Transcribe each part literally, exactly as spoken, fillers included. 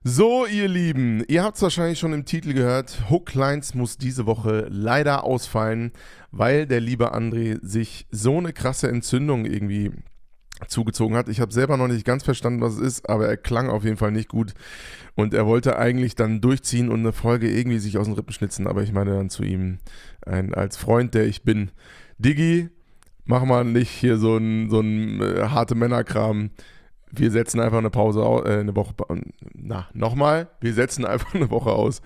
So, ihr Lieben, ihr habt es wahrscheinlich schon im Titel gehört, Hooklines muss diese Woche leider ausfallen, weil der liebe André sich so eine krasse Entzündung irgendwie zugezogen hat. Ich habe selber noch nicht ganz verstanden, was es ist, aber er klang auf jeden Fall nicht gut und er wollte eigentlich dann durchziehen und eine Folge irgendwie sich aus den Rippen schnitzen, aber ich meine dann zu ihm, ein, als Freund, der ich bin, Diggi, mach mal nicht hier so ein, so ein äh, harte Männerkram. Wir setzen einfach eine Pause, au- äh, eine Woche, na, nochmal, wir setzen einfach eine Woche aus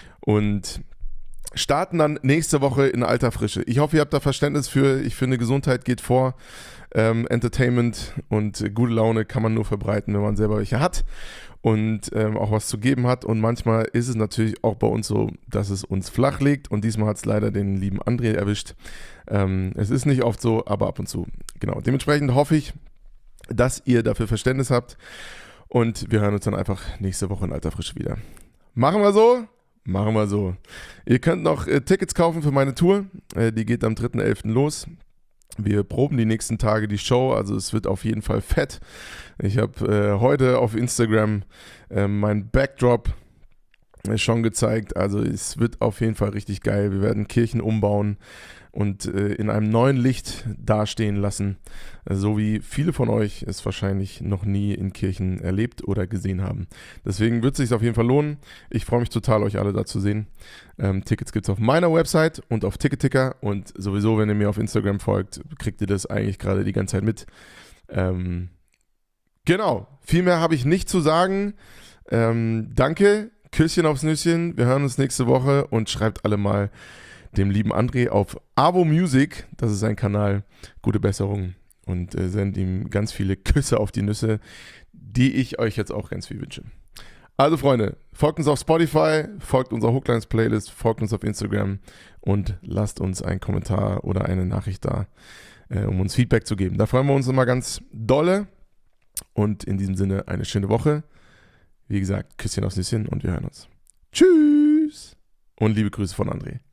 und starten dann nächste Woche in alter Frische. Ich hoffe, ihr habt da Verständnis für. Ich finde, Gesundheit geht vor. Ähm, Entertainment und gute Laune kann man nur verbreiten, wenn man selber welche hat und ähm, auch was zu geben hat. Und manchmal ist es natürlich auch bei uns so, dass es uns flach legt. Und diesmal hat es leider den lieben André erwischt. Ähm, es ist nicht oft so, aber ab und zu. Genau. Dementsprechend hoffe ich, dass ihr dafür Verständnis habt. Und wir hören uns dann einfach nächste Woche in alter Frische wieder. Machen wir so? Machen wir so. Ihr könnt noch äh, Tickets kaufen für meine Tour. Äh, die geht am dritten elften los. Wir proben die nächsten Tage die Show, also es wird auf jeden Fall fett. Ich habe äh, heute auf Instagram äh, mein Backdrop äh, schon gezeigt. Also es wird auf jeden Fall richtig geil. Wir werden Kirchen umbauen und äh, in einem neuen Licht dastehen lassen, äh, so wie viele von euch es wahrscheinlich noch nie in Kirchen erlebt oder gesehen haben. Deswegen wird es sich auf jeden Fall lohnen. Ich freue mich total, euch alle da zu sehen. Ähm, Tickets gibt es auf meiner Website und auf Ticketticker und sowieso, wenn ihr mir auf Instagram folgt, kriegt ihr das eigentlich gerade die ganze Zeit mit. Ähm, genau, viel mehr habe ich nicht zu sagen. Ähm, danke, Küsschen aufs Nüsschen. Wir hören uns nächste Woche und schreibt alle mal dem lieben André auf Avo Music, das ist sein Kanal, gute Besserung und äh, sendet ihm ganz viele Küsse auf die Nüsse, die ich euch jetzt auch ganz viel wünsche. Also Freunde, folgt uns auf Spotify, folgt unserer Hooklines Playlist, folgt uns auf Instagram und lasst uns einen Kommentar oder eine Nachricht da, äh, um uns Feedback zu geben. Da freuen wir uns immer ganz dolle und in diesem Sinne eine schöne Woche. Wie gesagt, Küsschen aufs Nüsschen und wir hören uns. Tschüss und liebe Grüße von André.